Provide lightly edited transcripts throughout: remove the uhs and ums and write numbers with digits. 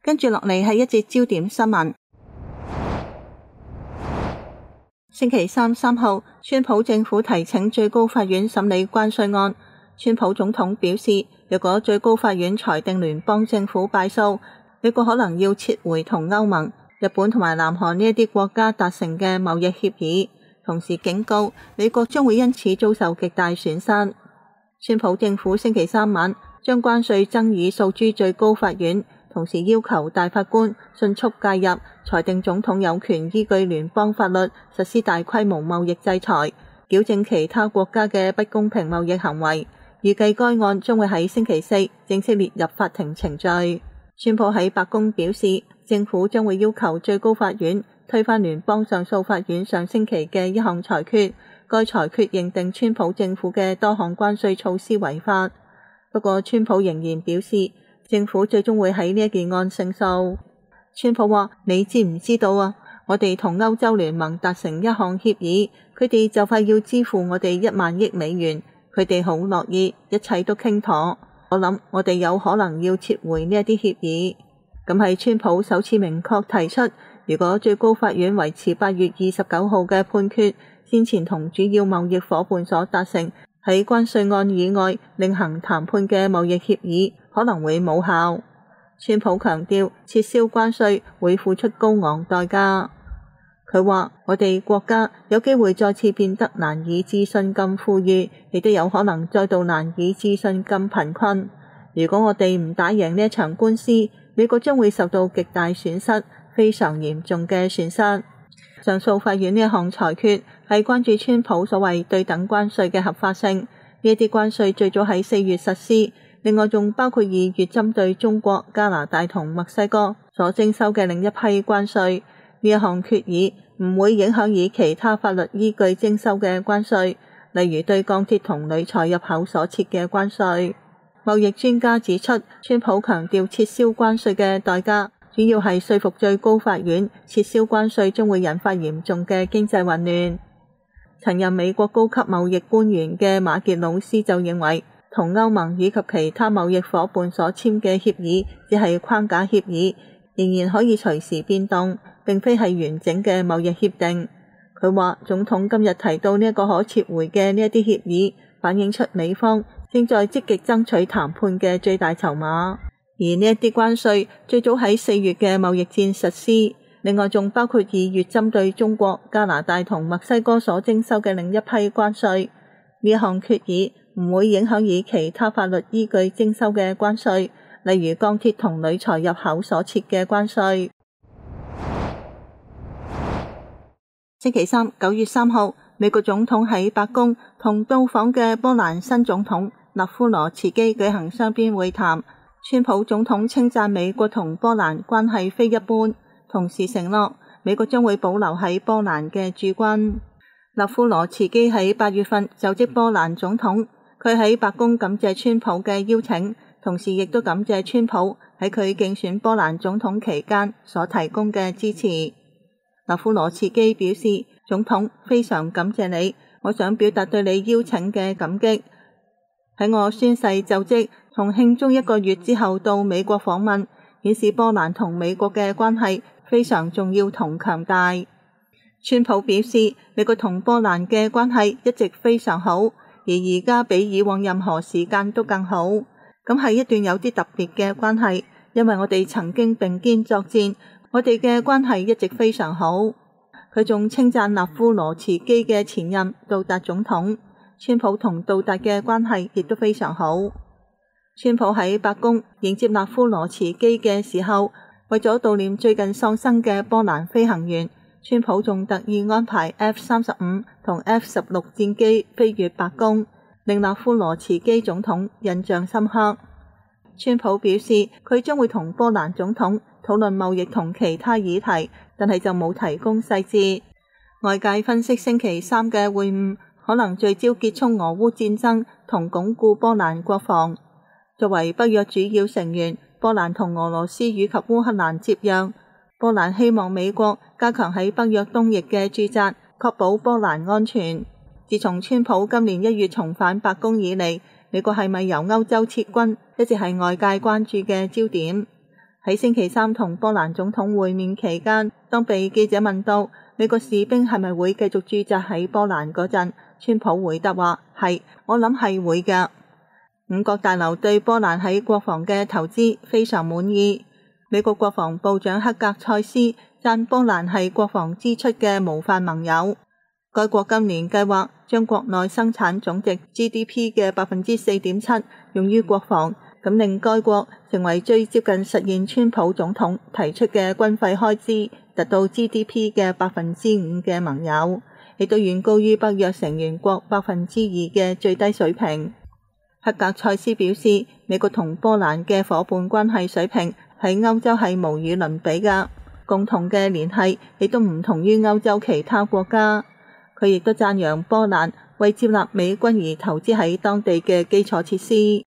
跟住落嚟係一節焦點新聞。星期三號，川普政府提請最高法院審理關稅案。川普總統表示，若果最高法院裁定聯邦政府敗訴，美國可能要撤回同歐盟、日本同埋南韓呢一啲國家達成嘅貿易協議，同時警告美國將會因此遭受極大損失。川普政府星期三晚將關稅爭議訴諸最高法院，同時要求大法官迅速介入，裁定總統有權依據聯邦法律實施大規模貿易制裁，矯正其他國家嘅不公平貿易行為。預計該案將會喺星期四正式列入法庭程序。川普喺白宮表示，政府將會要求最高法院推翻聯邦上訴法院上星期嘅一項裁決，該裁決認定川普政府嘅多項關稅措施違法。不過川普仍然表示，政府最終會喺呢一件案勝訴。川普話：你知唔知道啊？我哋同歐洲聯盟達成一項協議，佢哋就快要支付我哋1萬億美元，佢哋好樂意，一切都傾妥。我諗我哋有可能要撤回呢一啲協議。咁係川普首次明確提出，如果最高法院維持8月29號嘅判決，先前同主要貿易夥伴所達成喺關稅案以外另行談判嘅貿易協議可能會冇效。川普強調，撤銷關稅會付出高昂代價。佢話：我哋國家有機會再次變得難以置信咁富裕，亦都有可能再度難以置信咁貧困。如果我哋唔打贏呢一場官司，美國將會受到極大損失，非常嚴重嘅損失。上訴法院呢一項裁決係關注川普所謂對等關稅嘅合法性。呢一啲關稅最早喺4月實施，另外仲包括2月針對中國、加拿大同墨西哥所徵收嘅另一批關稅。呢一項決議唔會影響以其他法律依據徵收嘅關稅，例如對鋼鐵同鋁材入口所設嘅關稅。貿易專家指出，川普強調撤銷關稅嘅代價，主要係說服最高法院撤銷關稅將會引發嚴重嘅經濟混亂。曾任美國高級貿易官員嘅馬傑魯斯就認為，同歐盟以及其他貿易夥伴所簽嘅協議只係框架協議，仍然可以隨時變動，並非係完整嘅貿易協定。佢話總統今日提到呢一個可撤回嘅呢一啲協議，反映出美方正在積極爭取談判嘅最大籌碼。而呢一啲關稅最早喺4月嘅貿易戰實施，另外仲包括2月針對中國、加拿大同墨西哥所徵收嘅另一批關稅。呢一項決議唔會影響以其他法律依據徵收嘅關稅，例如鋼鐵同鋁材入口所設嘅關稅。星期三9月3號，美國總統喺白宮同到訪嘅波蘭新總統納夫羅茨基舉行雙邊會談。川普總統稱讚美國同波蘭關係非一般，同時承諾美國將會保留喺波蘭嘅駐軍。納夫羅茨基喺8月份就職波蘭總統，佢喺白宮感謝川普嘅邀請，同時亦都感謝川普喺佢競選波蘭總統期間所提供嘅支持。納夫羅茨基表示，總統非常感謝你，我想表達對你邀請嘅感激。喺我宣誓就職同慶祝1個月之後到美國訪問，顯示波蘭同美國嘅關係非常重要同強大。川普表示，美國同波蘭嘅關係一直非常好，而而家比以往任何時間都更好。咁係一段有啲特別嘅關係，因為我哋曾經並肩作戰，我哋嘅關係一直非常好。佢仲稱讚納夫羅茨基嘅前任杜達總統，川普同杜達嘅關係亦都非常好。川普喺白宮迎接納夫羅茨基嘅時候，為咗悼念最近喪生嘅波蘭飛行員，川普仲特意安排 F-35 同 F-16 戰機飛越白宮，令納夫羅茨基總統印象深刻。川普表示，佢將會同波蘭總統討論貿易同其他議題，但係就冇提供細節。外界分析星期三嘅會晤可能聚焦結束俄烏戰爭同鞏固波蘭國防。作為北約主要成員，波蘭同俄羅斯以及烏克蘭接壤。波蘭希望美國加強喺北約東翼嘅駐紮，確保波蘭安全。自從川普今年1月重返白宮以嚟，美國係咪由歐洲撤軍，一直係外界關注嘅焦點。 喺星期三同波蘭總統會面期間，當被記者問到美國士兵係咪會繼續駐紮喺波蘭嗰陣，川普回答話：係，我諗係會㗎。五角大樓對波蘭喺國防嘅投資非常滿意。美國國防部長克格塞斯讚波蘭係國防支出嘅模範盟友。該國今年計劃將國內生產總值 GDP 嘅 4.7% 用於國防，咁令該國成為最接近實現川普總統提出嘅軍費開支達到 GDP 嘅 5% 嘅盟友，亦都遠高於北約成員國 2% 嘅最低水平。克格塞斯表示，美國同波蘭嘅夥伴關係水平喺歐洲係無與倫比㗎，共同嘅聯繫亦都唔同於歐洲其他國家。佢亦都讚揚波蘭為接納美軍而投資喺當地嘅基礎設施。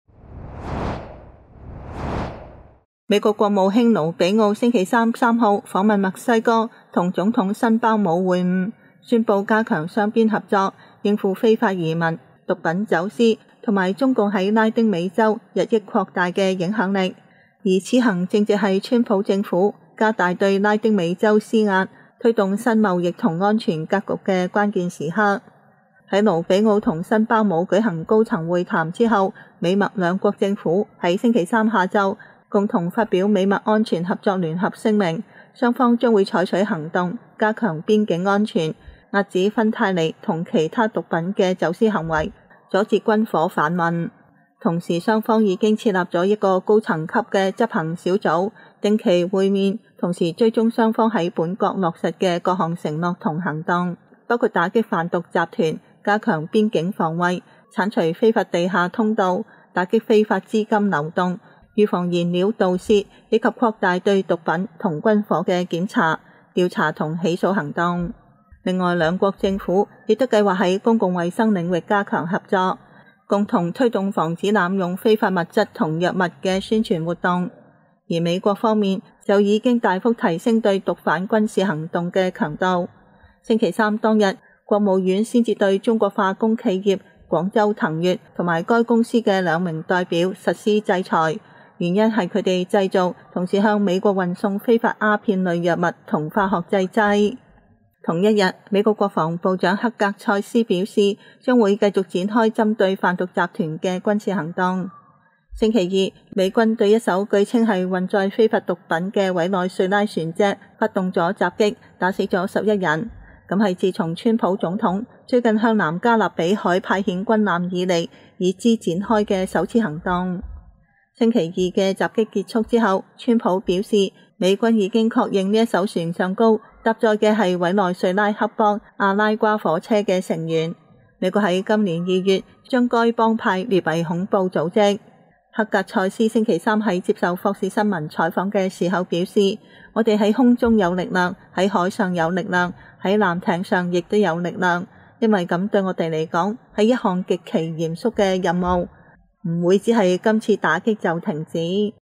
美國國務卿盧比奧星期三號訪問墨西哥，同總統辛巴姆會晤，宣布加強雙邊合作，應付非法移民、毒品走私同埋中共喺拉丁美洲日益擴大嘅影響力。而此行正值係川普政府加大對拉丁美洲施壓，推動新貿易同安全格局嘅關鍵時刻。喺盧比奧同辛巴姆舉行高層會談之後，美墨兩國政府喺星期三下晝共同發表美墨安全合作聯合聲明，雙方將會採取行動，加強邊境安全，遏止芬太尼同其他毒品嘅走私行為，阻止軍火販運。同時，雙方已經設立咗一個高層級嘅執行小組，定期會面，同時追蹤雙方喺本國落實嘅各項承諾同行動，包括打擊販毒集團、加強邊境防衛、剷除非法地下通道、打擊非法資金流動、預防燃料盜竊，以及擴大對毒品同軍火嘅檢查、調查同起訴行動。另外，兩國政府亦都計劃喺公共衛生領域加強合作，共同推動防止濫用非法物質同藥物嘅宣傳活動。而美國方面就已經大幅提升對毒販軍事行動嘅強度。星期三當日，國務院先至對中國化工企業廣州騰越同埋該公司嘅2名代表實施制裁，原因係佢哋製造同時向美國運送非法鴉片類藥物同化學製劑。同一日，美國國防部長克格塞斯表示，將會繼續展開針對販毒集團嘅軍事行動。星期二，美軍對一艘據稱係運載非法毒品嘅委內瑞拉船隻發動咗襲擊，打死咗11人。咁係自從川普總統最近向南加勒比海派遣軍艦以嚟，以之展開嘅首次行動。星期二嘅襲擊結束之後，川普表示，美軍已經確認呢一艘船上高搭載嘅係委內瑞拉黑幫阿拉瓜火車嘅成員。美國喺今年2月將該幫派列為恐怖組織。克格塞斯星期三喺接受霍士新聞採訪嘅時候表示，我哋喺空中有力量，喺海上有力量，喺艦艇上亦都有力量，因為咁對我哋嚟講係一項極其嚴肅嘅任務，唔會只係今次打擊就停止。